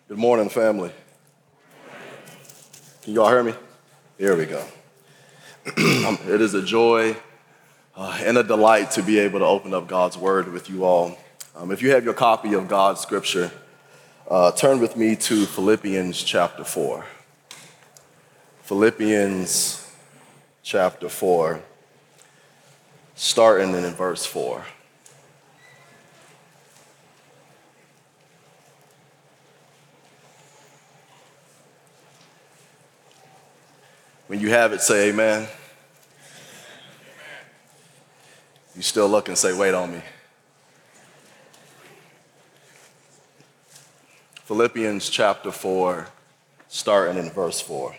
Good morning, family. Can you all hear me? Here we go. It is a joy and a delight to be able to open up God's Word with you all. If you have your copy of God's Scripture, turn with me to Philippians chapter 4. Philippians chapter 4, starting in verse 4. When you have it, say amen. You still look and say, wait on me. Philippians chapter 4, starting in verse 4.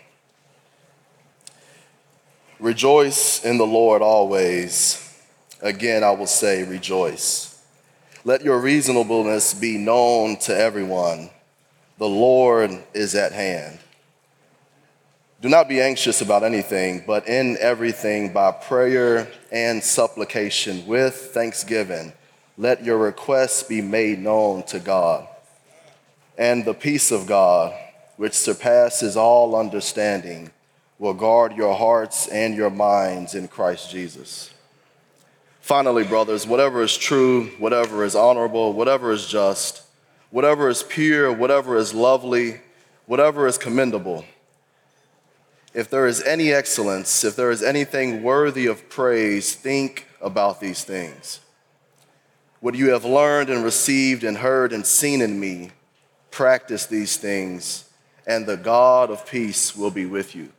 Rejoice in the Lord always. Again, I will say rejoice. Let your reasonableness be known to everyone. The Lord is at hand. Do not be anxious about anything, but in everything by prayer and supplication with thanksgiving, let your requests be made known to God. And the peace of God, which surpasses all understanding, will guard your hearts and your minds in Christ Jesus. Finally, brothers, whatever is true, whatever is honorable, whatever is just, whatever is pure, whatever is lovely, whatever is commendable, if there is any excellence, if there is anything worthy of praise, think about these things. What you have learned and received and heard and seen in me, practice these things, and the God of peace will be with you.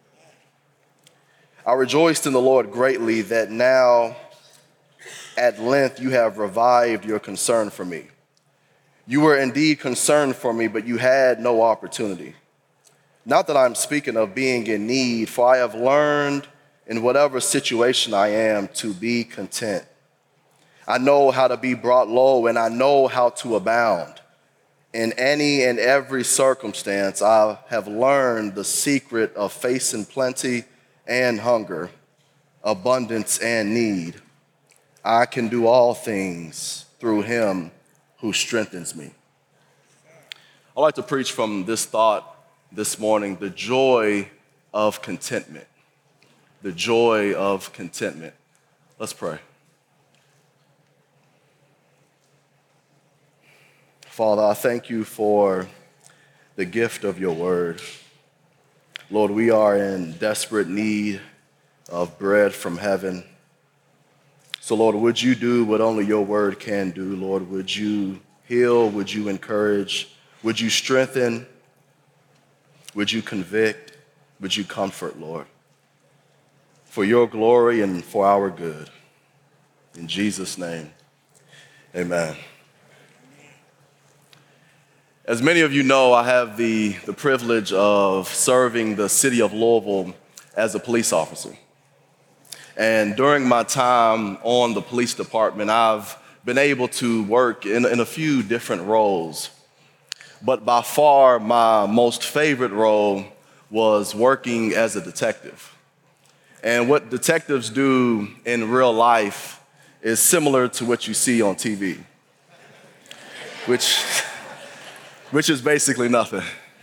I rejoiced in the Lord greatly that now at length you have revived your concern for me. You were indeed concerned for me, but you had no opportunity. Not that I'm speaking of being in need, for I have learned in whatever situation I am to be content. I know how to be brought low, and I know how to abound. In any and every circumstance, I have learned the secret of facing plenty and hunger, abundance and need. I can do all things through him who strengthens me. I'd like to preach from this thought this morning, the joy of contentment. The joy of contentment. Let's pray. Father, I thank you for the gift of your word. Lord, we are in desperate need of bread from heaven. So, Lord, would you do what only your word can do? Lord, would you heal? Would you encourage? Would you strengthen? Would you convict? Would you comfort, Lord? For your glory and for our good. In Jesus' name, amen. As many of you know, I have the privilege of serving the city of Louisville as a police officer. And during my time on the police department, I've been able to work in a few different roles. But by far, my most favorite role was working as a detective. And what detectives do in real life is similar to what you see on TV, which is basically nothing.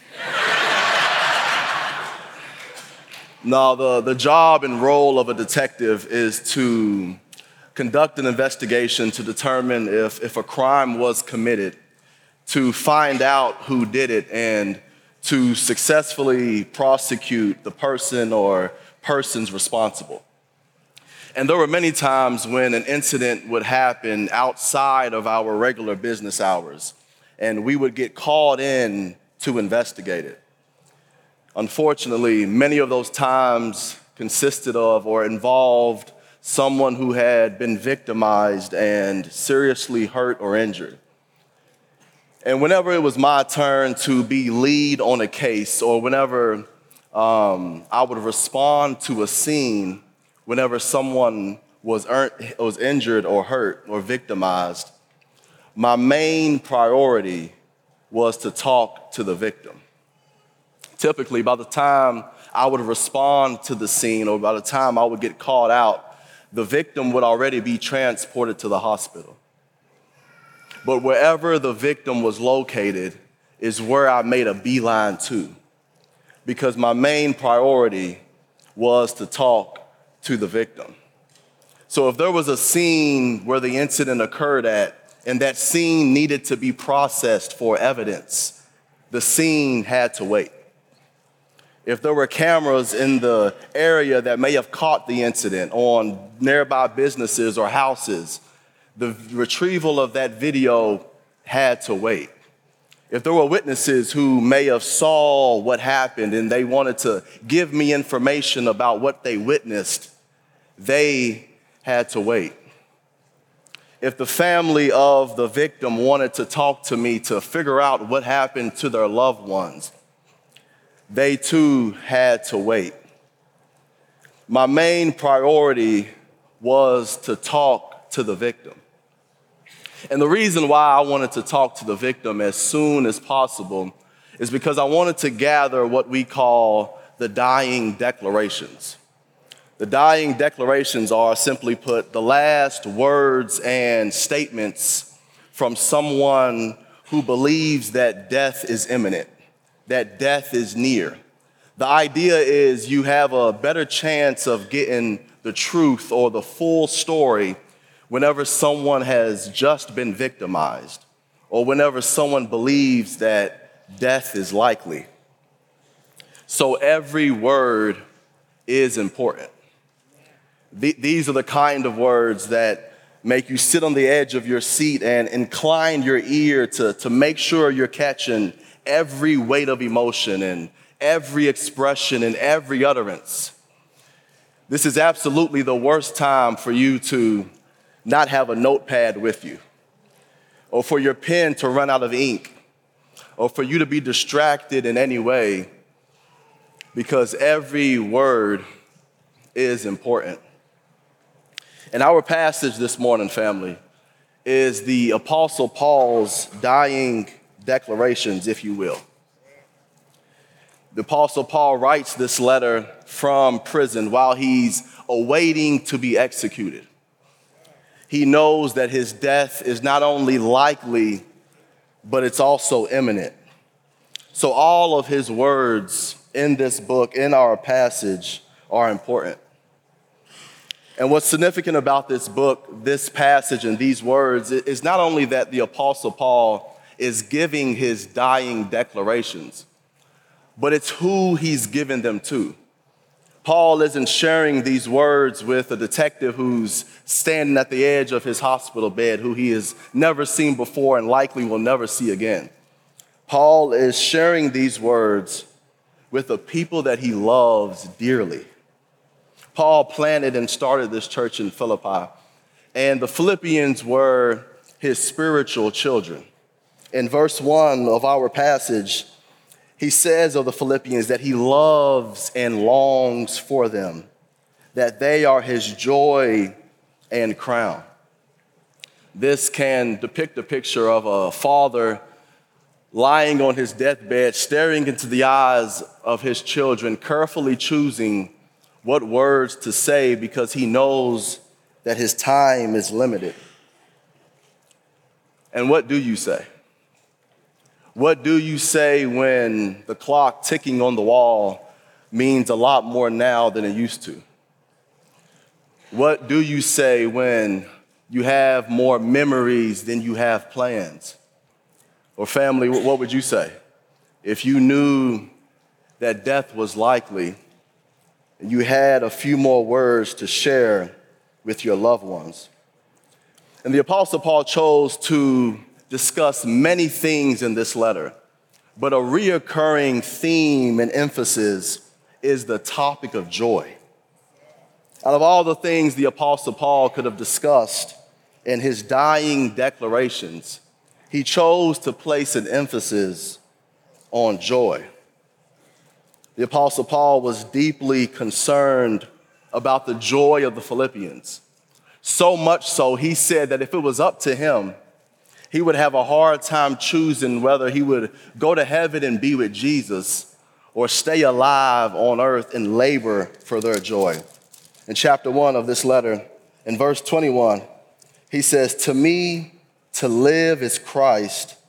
No, the job and role of a detective is to conduct an investigation to determine if a crime was committed, to find out who did it, and to successfully prosecute the person or persons responsible. And there were many times when an incident would happen outside of our regular business hours, and we would get called in to investigate it. Unfortunately, many of those times consisted of or involved someone who had been victimized and seriously hurt or injured. And whenever it was my turn to be lead on a case, or whenever I would respond to a scene, whenever someone was injured or hurt or victimized, my main priority was to talk to the victim. Typically, by the time I would respond to the scene, or by the time I would get called out, the victim would already be transported to the hospital. But wherever the victim was located, is where I made a beeline to, because my main priority was to talk to the victim. So if there was a scene where the incident occurred at, and that scene needed to be processed for evidence, the scene had to wait. If there were cameras in the area that may have caught the incident on nearby businesses or houses, the retrieval of that video had to wait. If there were witnesses who may have saw what happened and they wanted to give me information about what they witnessed, they had to wait. If the family of the victim wanted to talk to me to figure out what happened to their loved ones, they too had to wait. My main priority was to talk to the victim. And the reason why I wanted to talk to the victim as soon as possible is because I wanted to gather what we call the dying declarations. The dying declarations are, simply put, the last words and statements from someone who believes that death is imminent, that death is near. The idea is you have a better chance of getting the truth or the full story whenever someone has just been victimized or whenever someone believes that death is likely. So every word is important. These are the kind of words that make you sit on the edge of your seat and incline your ear to make sure you're catching every weight of emotion and every expression and every utterance. This is absolutely the worst time for you to not have a notepad with you, or for your pen to run out of ink, or for you to be distracted in any way, because every word is important. And our passage this morning, family, is the Apostle Paul's dying declarations, if you will. The Apostle Paul writes this letter from prison while he's awaiting to be executed. He knows that his death is not only likely, but it's also imminent. So all of his words in this book, in our passage, are important. And what's significant about this book, this passage, and these words is not only that the Apostle Paul is giving his dying declarations, but it's who he's given them to. Paul isn't sharing these words with a detective who's standing at the edge of his hospital bed, who he has never seen before and likely will never see again. Paul is sharing these words with the people that he loves dearly. Paul planted and started this church in Philippi, and the Philippians were his spiritual children. In verse 1 of our passage, he says of the Philippians that he loves and longs for them, that they are his joy and crown. This can depict a picture of a father lying on his deathbed, staring into the eyes of his children, carefully choosing what words to say because he knows that his time is limited. And what do you say? What do you say when the clock ticking on the wall means a lot more now than it used to? What do you say when you have more memories than you have plans? Or family, what would you say if you knew that death was likely and you had a few more words to share with your loved ones? And the Apostle Paul chose to discuss many things in this letter, but a reoccurring theme and emphasis is the topic of joy. Out of all the things the Apostle Paul could have discussed in his dying declarations, he chose to place an emphasis on joy. The Apostle Paul was deeply concerned about the joy of the Philippians. So much so, he said that if it was up to him, he would have a hard time choosing whether he would go to heaven and be with Jesus or stay alive on earth and labor for their joy. In chapter 1 of this letter, in verse 21, he says, "To me, to live is Christ,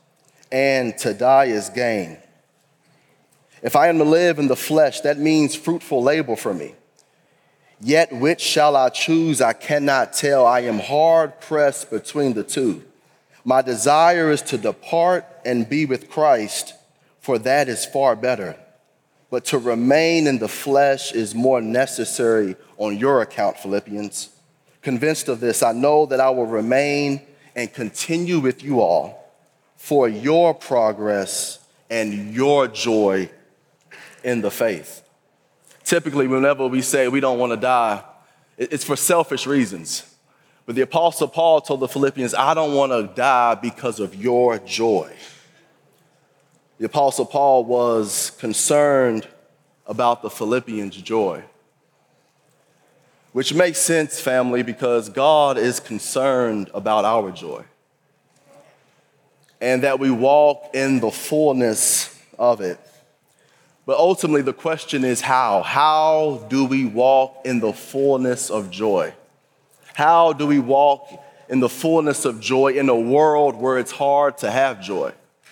and to die is gain. If I am to live in the flesh, that means fruitful labor for me. Yet which shall I choose? I cannot tell. I am hard pressed between the two. My desire is to depart and be with Christ, for that is far better. But to remain in the flesh is more necessary on your account, Philippians. Convinced of this, I know that I will remain and continue with you all for your progress and your joy in the faith. Typically, whenever we say we don't want to die, it's for selfish reasons. But the Apostle Paul told the Philippians, I don't want to die because of your joy. The Apostle Paul was concerned about the Philippians' joy, which makes sense, family, because God is concerned about our joy and that we walk in the fullness of it. But ultimately, the question is how? How do we walk in the fullness of joy? How do we walk in the fullness of joy in a world where it's hard to have joy?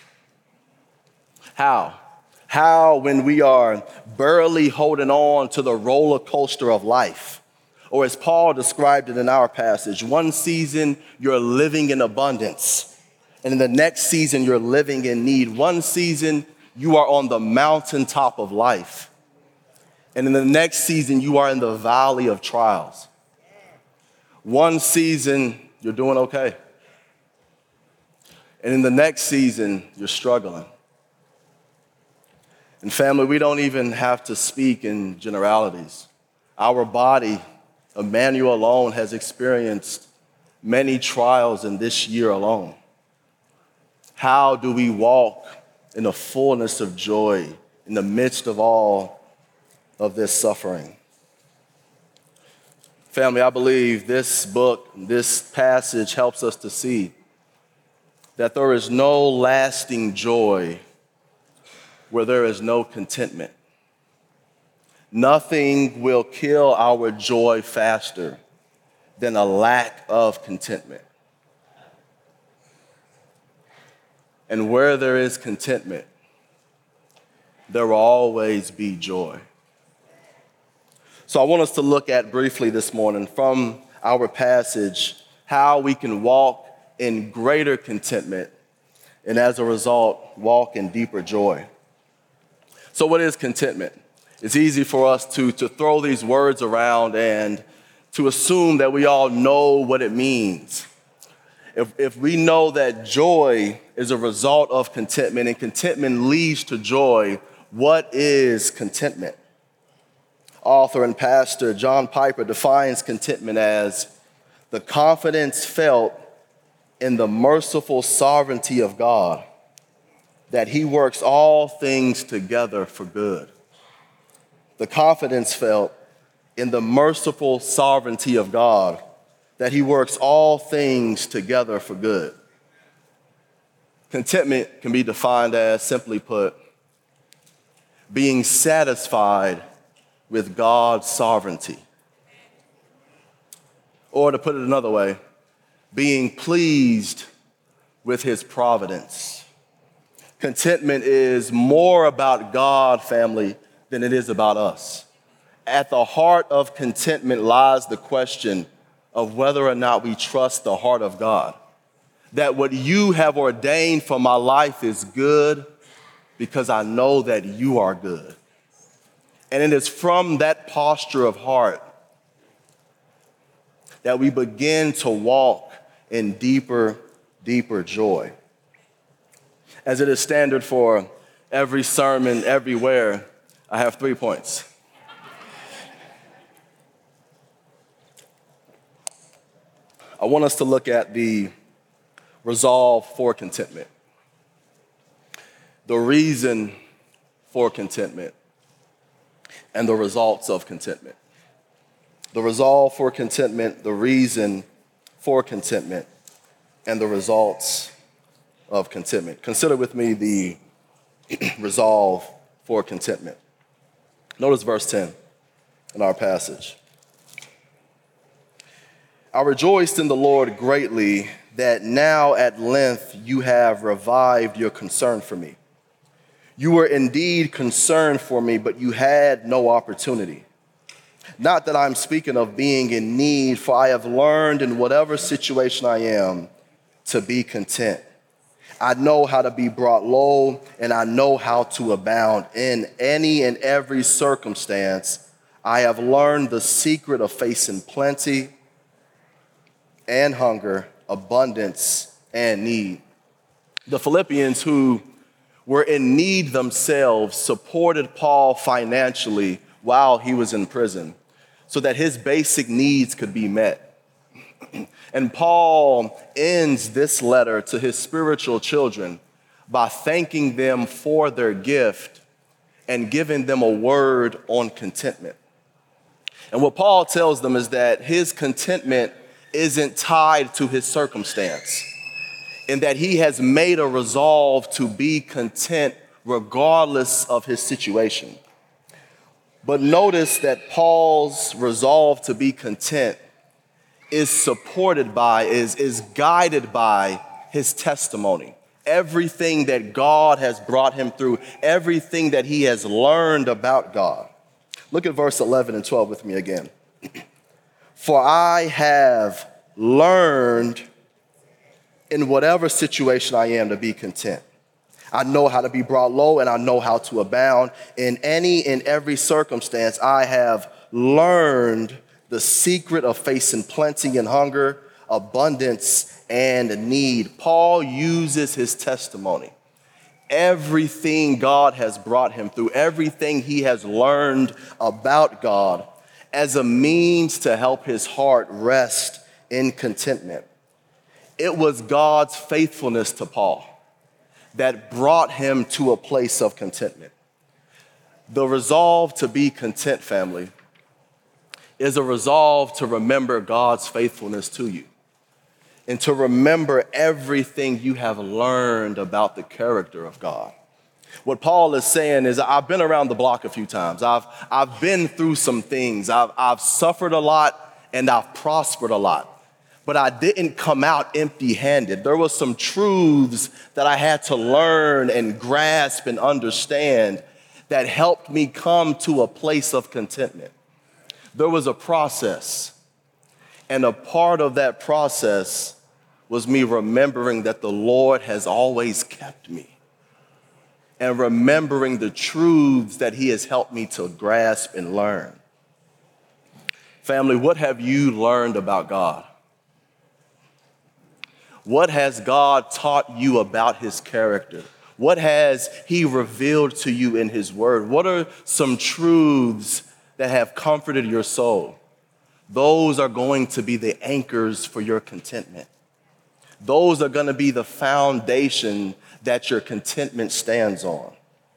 How? How when we are barely holding on to the roller coaster of life? Or as Paul described it in our passage, one season you're living in abundance, and in the next season you're living in need. One season you are on the mountaintop of life, and in the next season you are in the valley of trials. One season you're doing okay, and in the next season you're struggling. And family, we don't even have to speak in generalities. Our body, Emmanuel alone, has experienced many trials in this year alone. How do we walk in the fullness of joy in the midst of all of this suffering? Family, I believe this book, this passage helps us to see that there is no lasting joy where there is no contentment. Nothing will kill our joy faster than a lack of contentment. And where there is contentment, there will always be joy. So I want us to look at briefly this morning from our passage how we can walk in greater contentment and as a result, walk in deeper joy. So what is contentment? It's easy for us to throw these words around and to assume that we all know what it means. If we know that joy is a result of contentment and contentment leads to joy, what is contentment? Author and pastor John Piper defines contentment as the confidence felt in the merciful sovereignty of God, that he works all things together for good. The confidence felt in the merciful sovereignty of God, that he works all things together for good. Contentment can be defined as, simply put, being satisfied with God's sovereignty. Or to put it another way, being pleased with his providence. Contentment is more about God, family, than it is about us. At the heart of contentment lies the question of whether or not we trust the heart of God. That what you have ordained for my life is good because I know that you are good. And it is from that posture of heart that we begin to walk in deeper, deeper joy. As it is standard for every sermon, everywhere, I have 3 points. I want us to look at the resolve for contentment, the reason for contentment, and the results of contentment. The resolve for contentment, the reason for contentment, and the results of contentment. Consider with me the resolve for contentment. Notice verse 10 in our passage. I rejoiced in the Lord greatly that now at length you have revived your concern for me. You were indeed concerned for me, but you had no opportunity. Not that I'm speaking of being in need, for I have learned in whatever situation I am to be content. I know how to be brought low, and I know how to abound in any and every circumstance. I have learned the secret of facing plenty and hunger, abundance and need. The Philippians, who were in need themselves, supported Paul financially while he was in prison so that his basic needs could be met. And Paul ends this letter to his spiritual children by thanking them for their gift and giving them a word on contentment. And what Paul tells them is that his contentment isn't tied to his circumstance, and that he has made a resolve to be content regardless of his situation. But notice that Paul's resolve to be content is supported by, is guided by his testimony. Everything that God has brought him through, everything that he has learned about God. Look at verse 11 and 12 with me again. For I have learned in whatever situation I am to be content. I know how to be brought low, and I know how to abound. In any and every circumstance, I have learned the secret of facing plenty and hunger, abundance and need. Paul uses his testimony, everything God has brought him through, everything he has learned about God, as a means to help his heart rest in contentment. It was God's faithfulness to Paul that brought him to a place of contentment. The resolve to be content, family, is a resolve to remember God's faithfulness to you and to remember everything you have learned about the character of God. What Paul is saying is, I've been around the block a few times. I've been through some things. I've suffered a lot and I've prospered a lot. But I didn't come out empty-handed. There were some truths that I had to learn and grasp and understand that helped me come to a place of contentment. There was a process, and a part of that process was me remembering that the Lord has always kept me and remembering the truths that he has helped me to grasp and learn. Family, what have you learned about God? What has God taught you about his character? What has he revealed to you in his word? What are some truths that have comforted your soul? Those are going to be the anchors for your contentment. Those are going to be the foundation that your contentment stands on.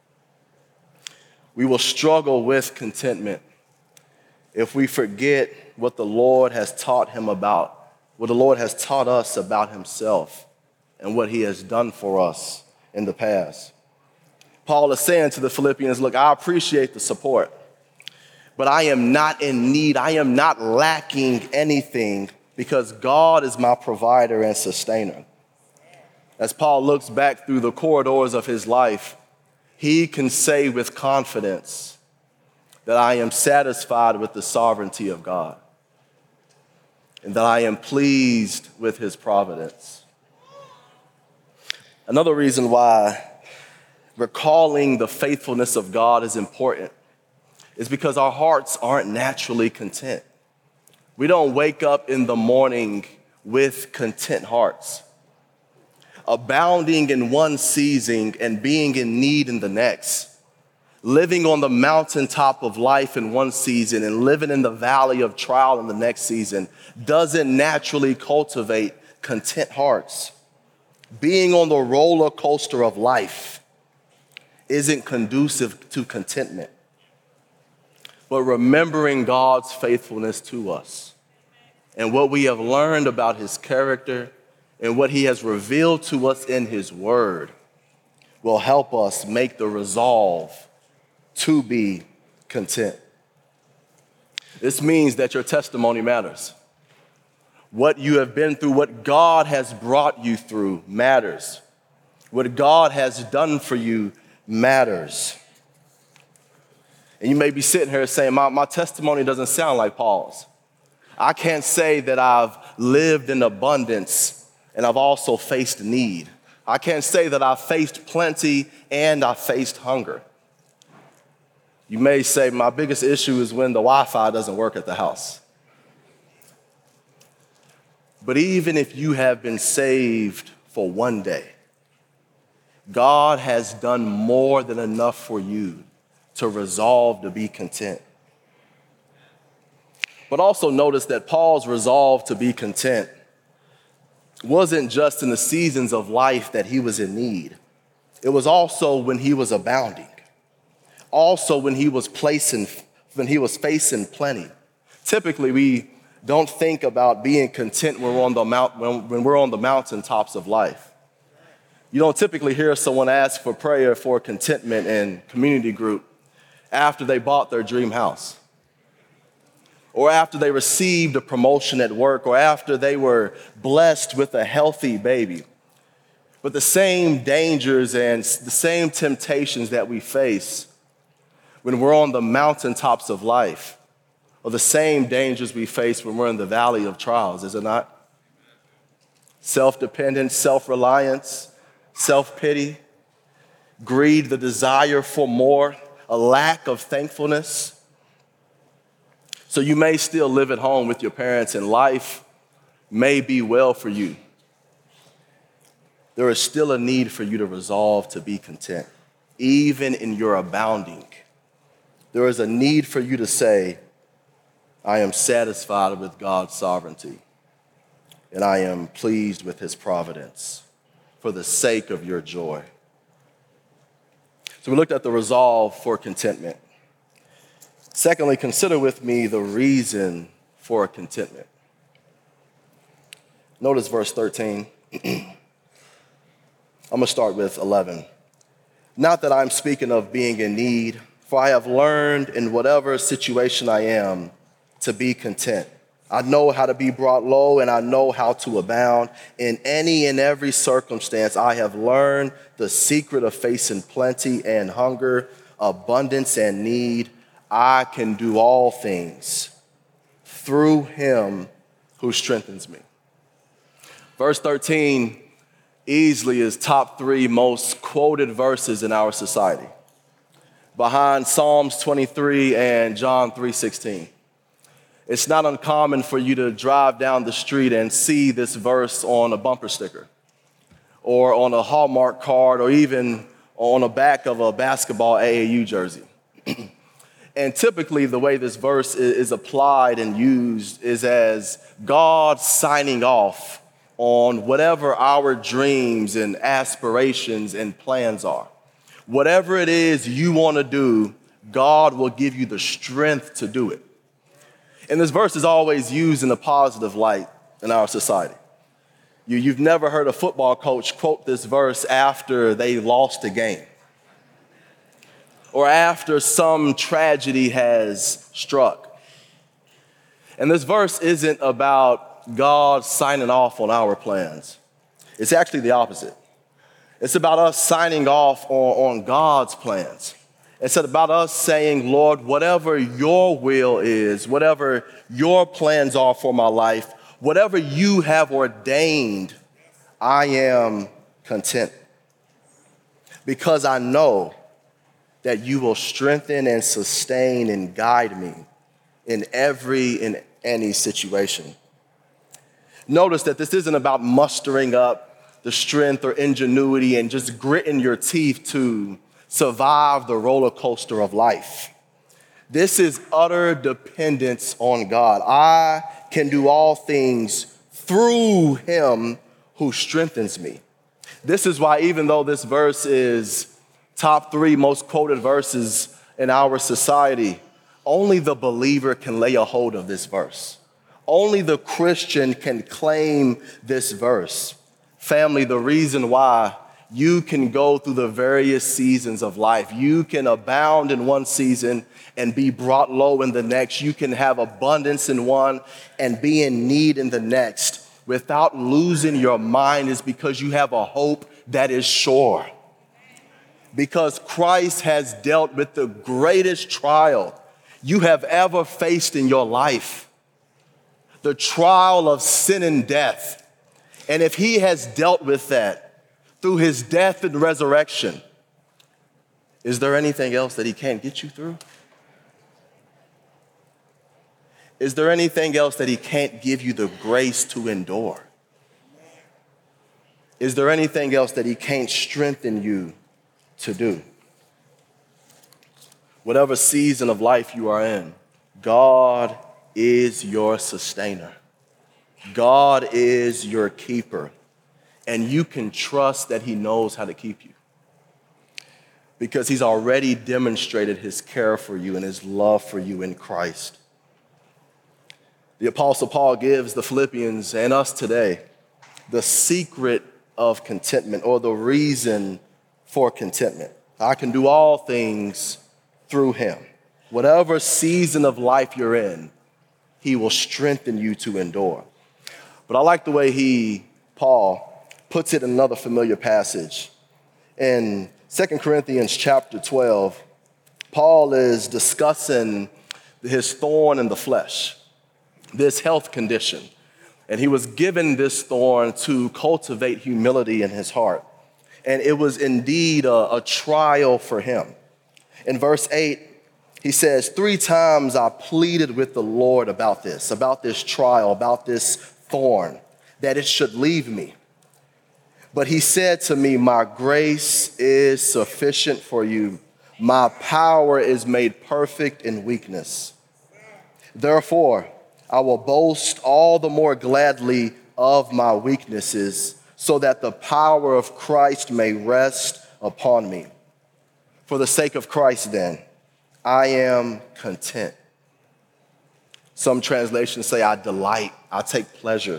We will struggle with contentment if we forget what the Lord has taught him about, what the Lord has taught us about himself and what he has done for us in the past. Paul is saying to the Philippians, look, I appreciate the support, but I am not in need. I am not lacking anything because God is my provider and sustainer. As Paul looks back through the corridors of his life, he can say with confidence that I am satisfied with the sovereignty of God and that I am pleased with his providence. Another reason why recalling the faithfulness of God is important is because our hearts aren't naturally content. We don't wake up in the morning with content hearts. Abounding in one season and being in need in the next. Living on the mountaintop of life in one season and living in the valley of trial in the next season doesn't naturally cultivate content hearts. Being on the roller coaster of life isn't conducive to contentment. But remembering God's faithfulness to us and what we have learned about his character and what he has revealed to us in his word will help us make the resolve to be content. This means that your testimony matters. What you have been through, what God has brought you through matters. What God has done for you matters. And you may be sitting here saying, my testimony doesn't sound like Paul's. I can't say that I've lived in abundance and I've also faced need. I can't say that I've faced plenty and I faced hunger. You may say, my biggest issue is when the Wi-Fi doesn't work at the house. But even if you have been saved for one day, God has done more than enough for you to resolve to be content. But also notice that Paul's resolve to be content wasn't just in the seasons of life that he was in need. It was also when he was abounding. Also when he was facing plenty. Typically, we don't think about being content when we're on the mountaintops of life. You don't typically hear someone ask for prayer for contentment in community group after they bought their dream house, or after they received a promotion at work, or after they were blessed with a healthy baby. But the same dangers and the same temptations that we face when we're on the mountaintops of life are the same dangers we face when we're in the valley of trials, is it not? Self-dependence, self-reliance, self-pity, greed, the desire for more, a lack of thankfulness. So you may still live at home with your parents and life may be well for you. There is still a need for you to resolve to be content, even in your abounding. There is a need for you to say, I am satisfied with God's sovereignty, and I am pleased with his providence for the sake of your joy. So we looked at the resolve for contentment. Secondly, consider with me the reason for contentment. Notice verse 13. I'm going to start with 11. Not that I'm speaking of being in need, for I have learned in whatever situation I am to be content. I know how to be brought low, and I know how to abound. In any and every circumstance, I have learned the secret of facing plenty and hunger, abundance and need. I can do all things through him who strengthens me. Verse 13 easily is top 3 most quoted verses in our society, behind Psalms 23 and John 3:16. It's not uncommon for you to drive down the street and see this verse on a bumper sticker or on a Hallmark card or even on the back of a basketball AAU jersey. And typically the way this verse is applied and used is as God signing off on whatever our dreams and aspirations and plans are. Whatever it is you want to do, God will give you the strength to do it. And this verse is always used in a positive light in our society. You've never heard a football coach quote this verse after they lost a game or after some tragedy has struck. And this verse isn't about God signing off on our plans. It's actually the opposite. It's about us signing off on God's plans. It's about us saying, Lord, whatever your will is, whatever your plans are for my life, whatever you have ordained, I am content. Because I know that you will strengthen and sustain and guide me in any situation. Notice that this isn't about mustering up the strength or ingenuity and just gritting your teeth to survive the roller coaster of life. This is utter dependence on God. I can do all things through him who strengthens me. This is why, even though this verse is top 3 most quoted verses in our society, only the believer can lay a hold of this verse. Only the Christian can claim this verse. Family, the reason why you can go through the various seasons of life. You can abound in one season and be brought low in the next. You can have abundance in one and be in need in the next without losing your mind, is because you have a hope that is sure. Because Christ has dealt with the greatest trial you have ever faced in your life, the trial of sin and death. And if he has dealt with that through his death and resurrection, is there anything else that he can't get you through? Is there anything else that he can't give you the grace to endure? Is there anything else that he can't strengthen you to do? Whatever season of life you are in, God is your sustainer. God is your keeper. And you can trust that he knows how to keep you, because he's already demonstrated his care for you and his love for you in Christ. The Apostle Paul gives the Philippians and us today the secret of contentment, or the reason for contentment. I can do all things through him. Whatever season of life you're in, he will strengthen you to endure. But I like the way Paul, puts it in another familiar passage. In 2 Corinthians chapter 12, Paul is discussing his thorn in the flesh, this health condition. And he was given this thorn to cultivate humility in his heart. And it was indeed a trial for him. In verse 8, he says, 3 times I pleaded with the Lord about this trial, about this thorn, that it should leave me. But he said to me, my grace is sufficient for you. My power is made perfect in weakness. Therefore, I will boast all the more gladly of my weaknesses, so that the power of Christ may rest upon me. For the sake of Christ, then, I am content. Some translations say I delight, I take pleasure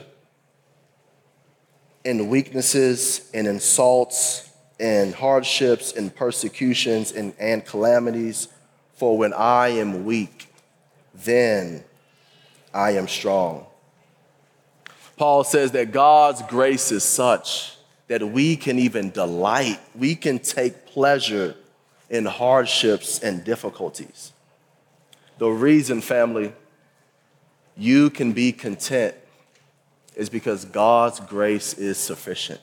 in weaknesses, in insults, in hardships, in persecutions, and calamities. For when I am weak, then I am strong. Paul says that God's grace is such that we can even delight, we can take pleasure in hardships and difficulties. The reason, family, you can be content is because God's grace is sufficient.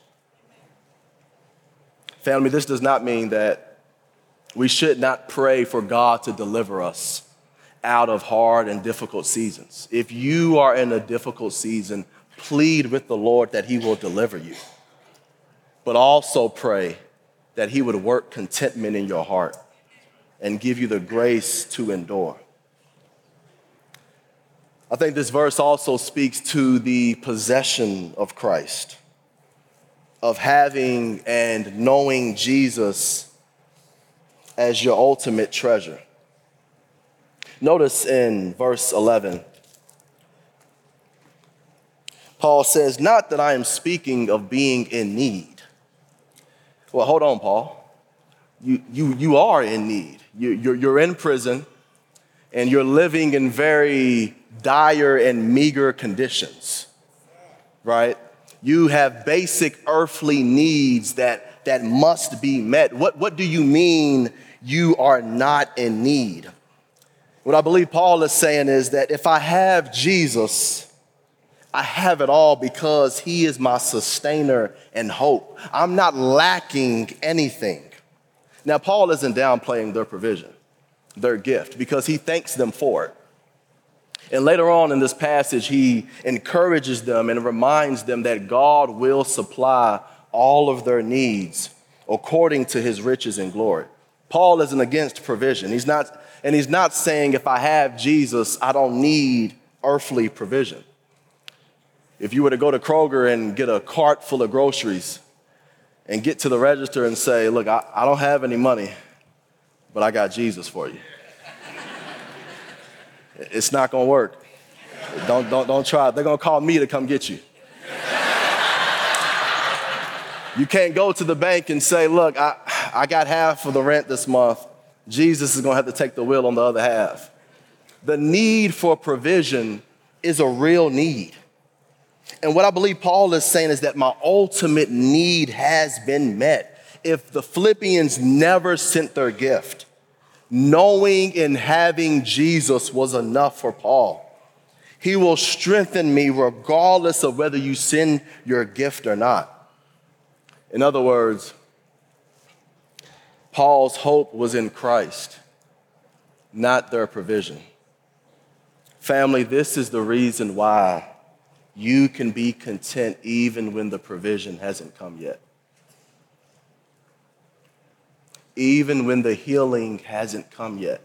Family, this does not mean that we should not pray for God to deliver us out of hard and difficult seasons. If you are in a difficult season, plead with the Lord that he will deliver you. But also pray that he would work contentment in your heart and give you the grace to endure. I think this verse also speaks to the possession of Christ, of having and knowing Jesus as your ultimate treasure. Notice in verse 11, Paul says, not that I am speaking of being in need. Well, hold on, Paul. You are in need. You're in prison, and you're living in very dire and meager conditions, right? You have basic earthly needs that must be met. What do you mean you are not in need? What I believe Paul is saying is that if I have Jesus, I have it all because he is my sustainer and hope. I'm not lacking anything. Now, Paul isn't downplaying their provision, their gift, because he thanks them for it. And later on in this passage, he encourages them and reminds them that God will supply all of their needs according to his riches and glory. Paul isn't against provision. He's not saying if I have Jesus, I don't need earthly provision. If you were to go to Kroger and get a cart full of groceries and get to the register and say, look, I don't have any money, but I got Jesus for you. It's not going to work. Don't try it. They're going to call me to come get you. You can't go to the bank and say, look, I got half of the rent this month. Jesus is going to have to take the wheel on the other half. The need for provision is a real need. And what I believe Paul is saying is that my ultimate need has been met. If the Philippians never sent their gift, knowing and having Jesus was enough for Paul. He will strengthen me regardless of whether you send your gift or not. In other words, Paul's hope was in Christ, not their provision. Family, this is the reason why you can be content even when the provision hasn't come yet. Even when the healing hasn't come yet.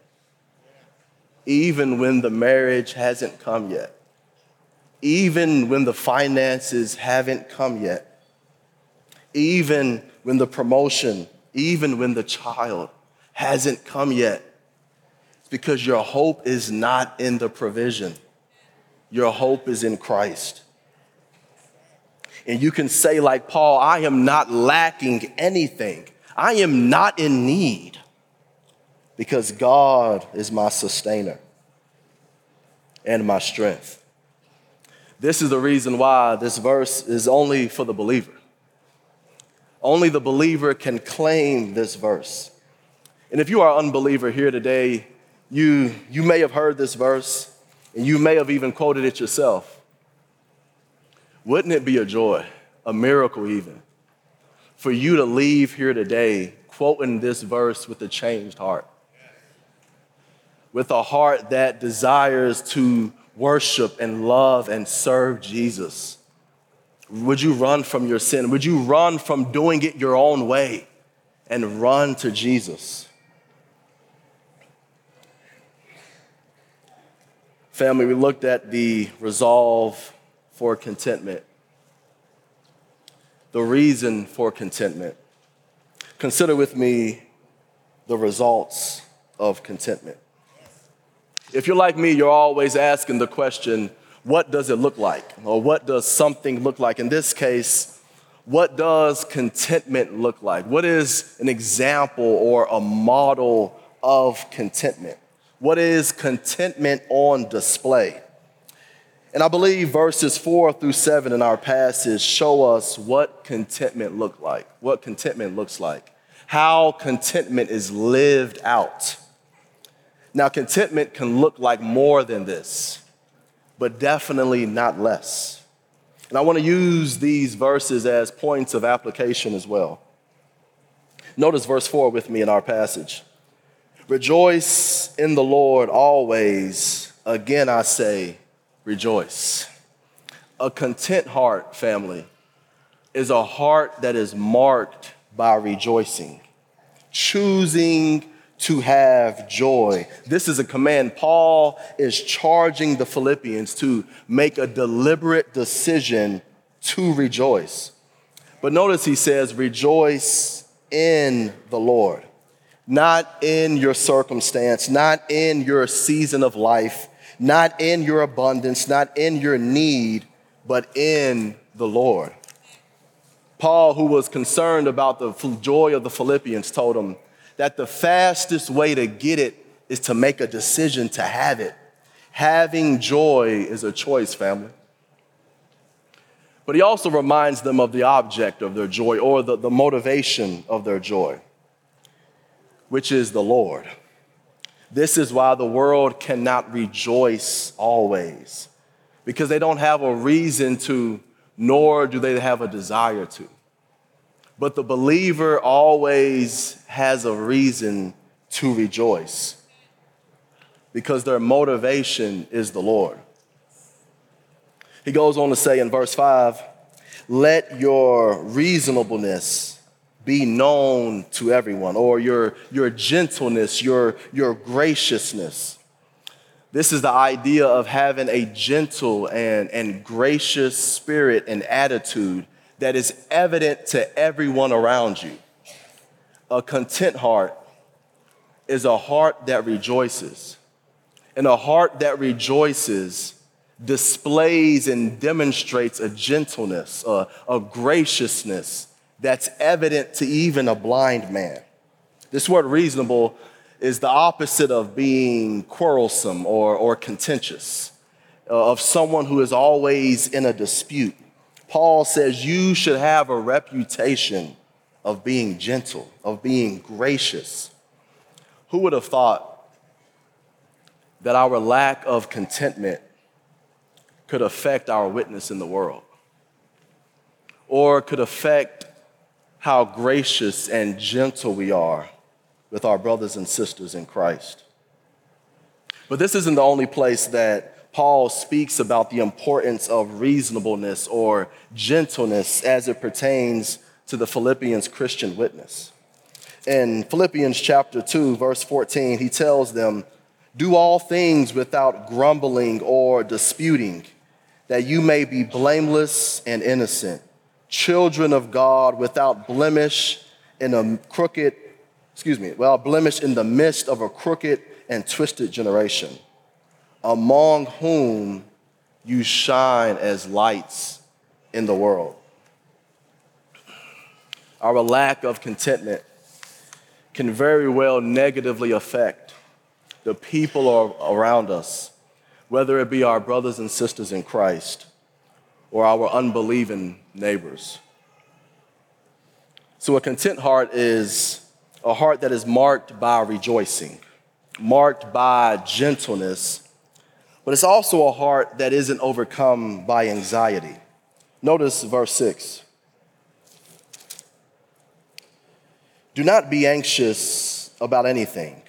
Even when the marriage hasn't come yet. Even when the finances haven't come yet. Even when the promotion, even when the child hasn't come yet. It's because your hope is not in the provision. Your hope is in Christ. And you can say like Paul, I am not lacking anything. I am not in need because God is my sustainer and my strength. This is the reason why this verse is only for the believer. Only the believer can claim this verse. And if you are an unbeliever here today, you may have heard this verse and you may have even quoted it yourself. Wouldn't it be a joy, a miracle even, for you to leave here today quoting this verse with a changed heart? With a heart that desires to worship and love and serve Jesus. Would you run from your sin? Would you run from doing it your own way and run to Jesus? Family, we looked at the resolve for contentment, the reason for contentment. Consider with me the results of contentment. If you're like me, you're always asking the question, what does it look like? Or what does something look like? In this case, what does contentment look like? What is an example or a model of contentment? What is contentment on display? And I believe verses 4-7 in our passage show us what contentment looks like, how contentment is lived out. Now, contentment can look like more than this, but definitely not less. And I want to use these verses as points of application as well. Notice verse 4 with me in our passage. Rejoice in the Lord always. Again, I say, rejoice. A content heart, family, is a heart that is marked by rejoicing, choosing to have joy. This is a command. Paul is charging the Philippians to make a deliberate decision to rejoice. But notice he says, rejoice in the Lord, not in your circumstance, not in your season of life, not in your abundance, not in your need, but in the Lord. Paul, who was concerned about the joy of the Philippians, told them that the fastest way to get it is to make a decision to have it. Having joy is a choice, family. But he also reminds them of the object of their joy or the motivation of their joy, which is the Lord. This is why the world cannot rejoice always, because they don't have a reason to, nor do they have a desire to. But the believer always has a reason to rejoice because their motivation is the Lord. He goes on to say in verse 5, let your reasonableness be known to everyone, or your gentleness, your graciousness. This is the idea of having a gentle and gracious spirit and attitude that is evident to everyone around you. A content heart is a heart that rejoices. And a heart that rejoices displays and demonstrates a gentleness, a graciousness that's evident to even a blind man. This word reasonable is the opposite of being quarrelsome or contentious, of someone who is always in a dispute. Paul says you should have a reputation of being gentle, of being gracious. Who would have thought that our lack of contentment could affect our witness in the world, or could affect how gracious and gentle we are with our brothers and sisters in Christ? But this isn't the only place that Paul speaks about the importance of reasonableness or gentleness as it pertains to the Philippians Christian witness. In Philippians chapter 2, verse 14, he tells them, "Do all things without grumbling or disputing, that you may be blameless and innocent, children of God without blemish in the midst of a crooked and twisted generation, among whom you shine as lights in the world." Our lack of contentment can very well negatively affect the people around us, whether it be our brothers and sisters in Christ or our unbelieving neighbors. So a content heart is a heart that is marked by rejoicing, marked by gentleness, but it's also a heart that isn't overcome by anxiety. Notice verse 6. "Do not be anxious about anything,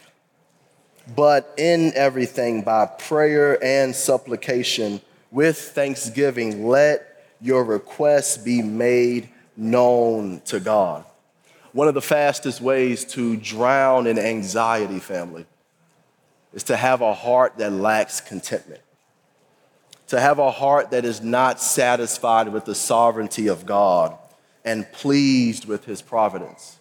but in everything by prayer and supplication with thanksgiving, let your requests be made known to God." One of the fastest ways to drown in anxiety, family, is to have a heart that lacks contentment, to have a heart that is not satisfied with the sovereignty of God and pleased with his providence.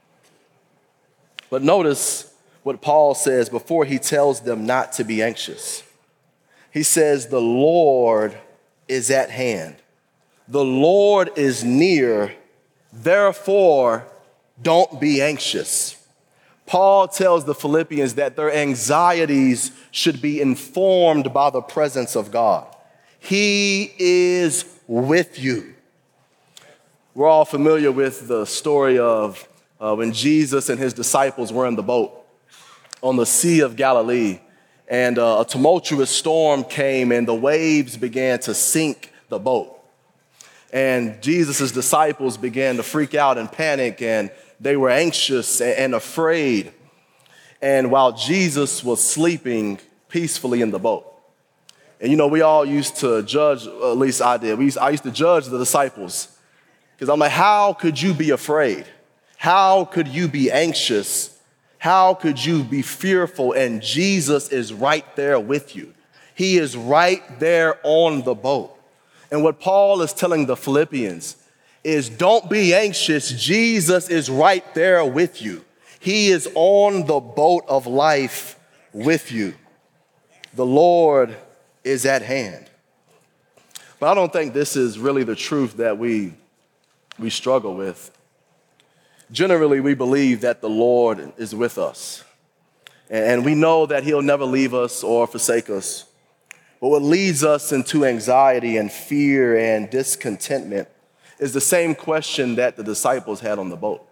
But notice what Paul says before he tells them not to be anxious. He says, "The Lord is at hand. The Lord is near. Therefore, don't be anxious." Paul tells the Philippians that their anxieties should be informed by the presence of God. He is with you. We're all familiar with the story of when Jesus and his disciples were in the boat on the Sea of Galilee, and a tumultuous storm came and the waves began to sink the boat. And Jesus' disciples began to freak out and panic, and they were anxious and afraid. And while Jesus was sleeping peacefully in the boat. And you know, we all used to judge, at least I did, I used to judge the disciples. Because I'm like, how could you be afraid? How could you be anxious? How could you be fearful? And Jesus is right there with you. He is right there on the boat. And what Paul is telling the Philippians is, don't be anxious. Jesus is right there with you. He is on the boat of life with you. The Lord is at hand. But I don't think this is really the truth that we struggle with. Generally, we believe that the Lord is with us. And we know that he'll never leave us or forsake us. But what leads us into anxiety and fear and discontentment is the same question that the disciples had on the boat.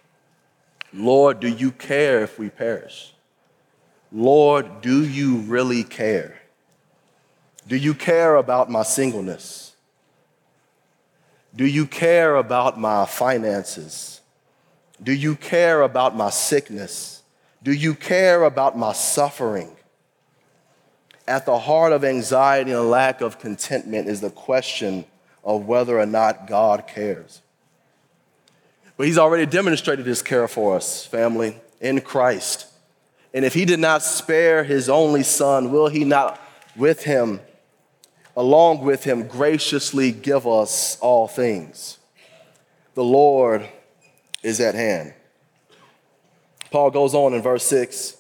Lord, do you care if we perish? Lord, do you really care? Do you care about my singleness? Do you care about my finances? Do you care about my sickness? Do you care about my suffering? At the heart of anxiety and lack of contentment is the question of whether or not God cares. But he's already demonstrated his care for us, family, in Christ. And if he did not spare his only son, will he not along with him, graciously give us all things? The Lord is at hand. Paul goes on in verse 6.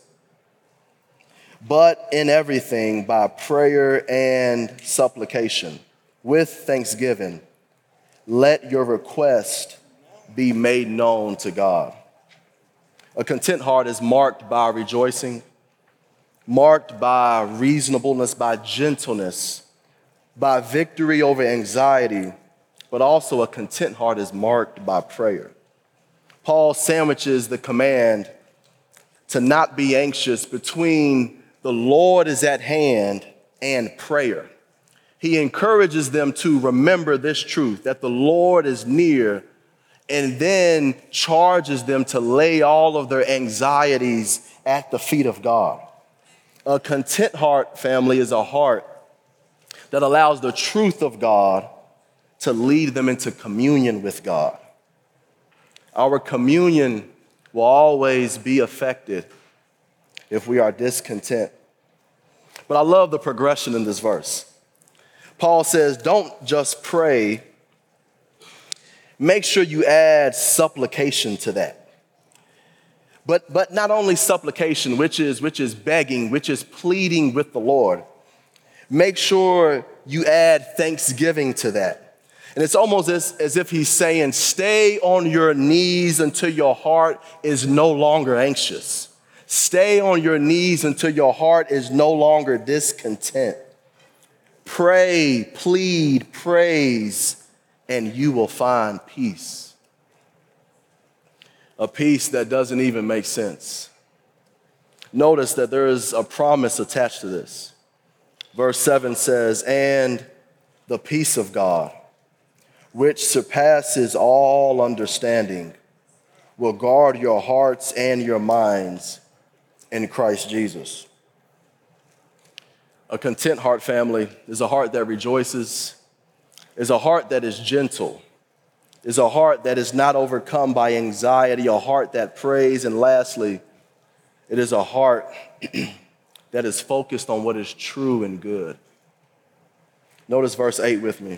"But in everything by prayer and supplication, with thanksgiving, let your request be made known to God. A content heart is marked by rejoicing, marked by reasonableness, by gentleness, by victory over anxiety, but also a content heart is marked by prayer. Paul sandwiches the command to not be anxious between the Lord is at hand and prayer. He encourages them to remember this truth, that the Lord is near, and then charges them to lay all of their anxieties at the feet of God. A content heart, family, is a heart that allows the truth of God to lead them into communion with God. Our communion will always be affected if we are discontent. But I love the progression in this verse. Paul says, don't just pray, make sure you add supplication to that. But not only supplication, which is begging, which is pleading with the Lord. Make sure you add thanksgiving to that. And it's almost as if he's saying, stay on your knees until your heart is no longer anxious. Stay on your knees until your heart is no longer discontent. Pray, plead, praise, and you will find peace. A peace that doesn't even make sense. Notice that there is a promise attached to this. Verse 7 says, and the peace of God, which surpasses all understanding, will guard your hearts and your minds in Christ Jesus. A content heart, family, is a heart that rejoices, is a heart that is gentle, is a heart that is not overcome by anxiety, a heart that prays, and lastly, it is a heart that is focused on what is true and good. Notice verse 8 with me.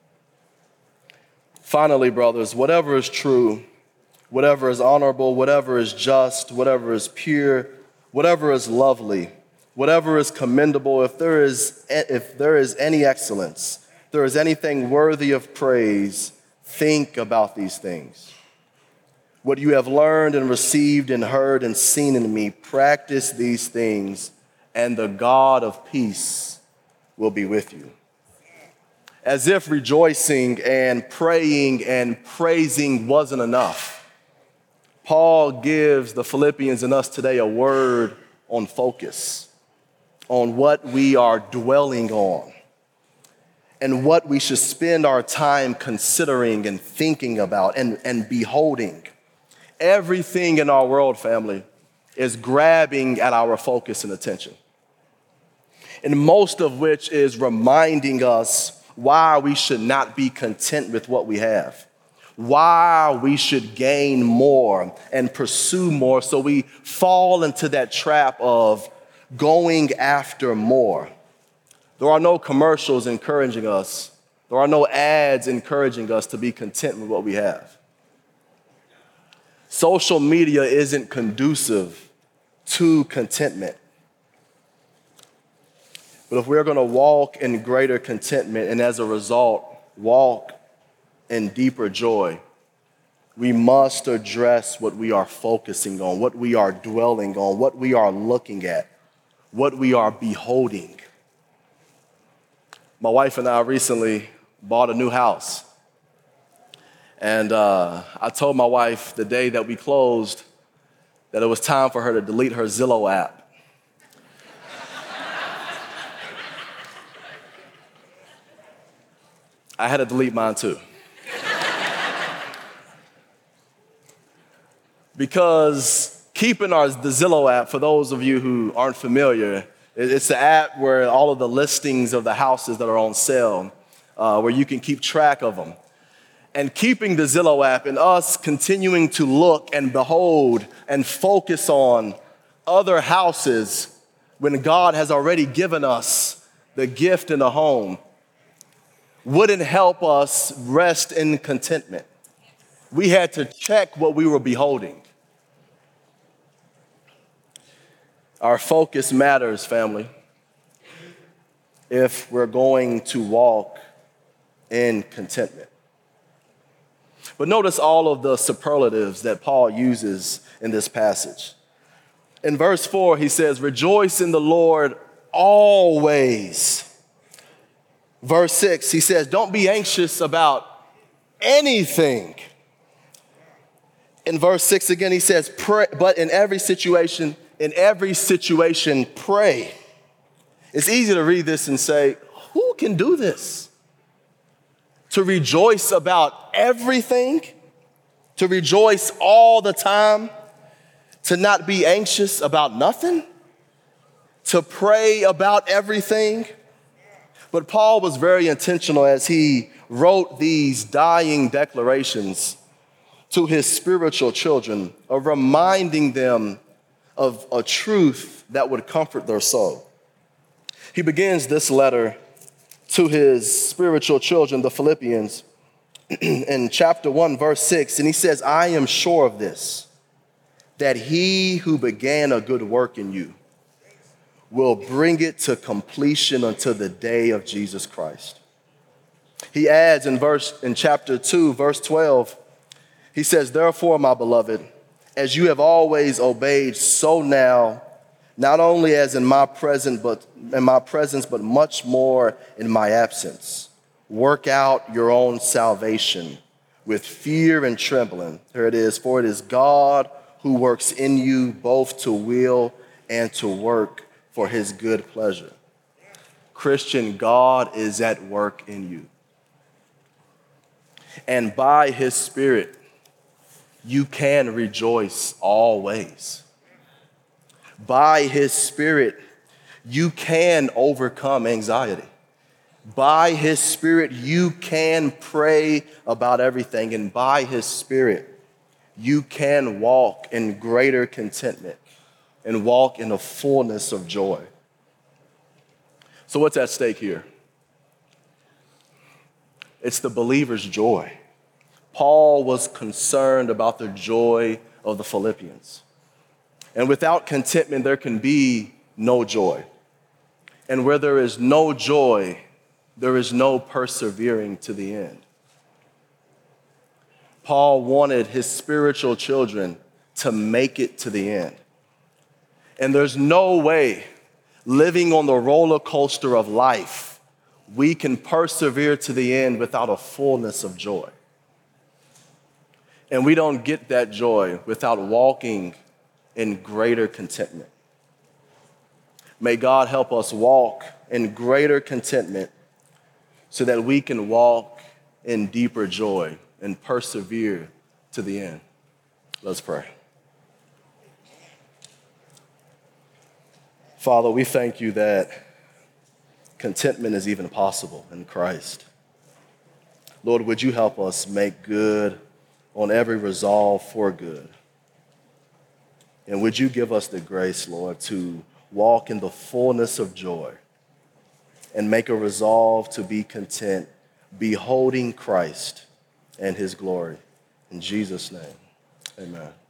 Finally, brothers, whatever is true, whatever is honorable, whatever is just, whatever is pure, whatever is lovely, whatever is commendable, if there is any excellence, if there is anything worthy of praise, think about these things. What you have learned and received and heard and seen in me, practice these things, and the God of peace will be with you. As if rejoicing and praying and praising wasn't enough, Paul gives the Philippians and us today a word on focus, on what we are dwelling on, and what we should spend our time considering and thinking about and beholding. Everything in our world, family, is grabbing at our focus and attention, and most of which is reminding us why we should not be content with what we have, why we should gain more and pursue more, so we fall into that trap of going after more. There are no commercials encouraging us. There are no ads encouraging us to be content with what we have. Social media isn't conducive to contentment. But if we're going to walk in greater contentment and as a result, walk in deeper joy, we must address what we are focusing on, what we are dwelling on, what we are looking at, what we are beholding. My wife and I recently bought a new house. And I told my wife the day that we closed that it was time for her to delete her Zillow app. I had to delete mine too. Because keeping the Zillow app, for those of you who aren't familiar, it's the app where all of the listings of the houses that are on sale, where you can keep track of them. And keeping the Zillow app and us continuing to look and behold and focus on other houses when God has already given us the gift in a home wouldn't help us rest in contentment. We had to check what we were beholding. Our focus matters, family, if we're going to walk in contentment. But notice all of the superlatives that Paul uses in this passage. In verse 4, he says, rejoice in the Lord always. Verse 6, he says, don't be anxious about anything. In verse 6 again, he says, pray, but in every situation, pray. It's easy to read this and say, who can do this? To rejoice about everything, to rejoice all the time, to not be anxious about nothing, to pray about everything. But Paul was very intentional as he wrote these dying declarations to his spiritual children, of reminding them of a truth that would comfort their soul. He begins this letter to his spiritual children, the Philippians, in chapter 1, verse 6, and he says, I am sure of this, that he who began a good work in you will bring it to completion until the day of Jesus Christ. He adds in chapter 2, verse 12, he says, therefore, my beloved, as you have always obeyed, so now, not only as in my presence, but much more in my absence, work out your own salvation with fear and trembling. Here it is, for it is God who works in you both to will and to work for his good pleasure. Christian, God is at work in you. And by his Spirit, you can rejoice always. By his Spirit, you can overcome anxiety. By his Spirit, you can pray about everything. And by his Spirit, you can walk in greater contentment and walk in the fullness of joy. So what's at stake here? It's the believer's joy. Paul was concerned about the joy of the Philippians. And without contentment, there can be no joy. And where there is no joy, there is no persevering to the end. Paul wanted his spiritual children to make it to the end. And there's no way, living on the roller coaster of life, we can persevere to the end without a fullness of joy. And we don't get that joy without walking in greater contentment. May God help us walk in greater contentment so that we can walk in deeper joy and persevere to the end. Let's pray. Father, we thank you that contentment is even possible in Christ. Lord, would you help us make good on every resolve for good? And would you give us the grace, Lord, to walk in the fullness of joy and make a resolve to be content, beholding Christ and his glory. In Jesus' name, amen.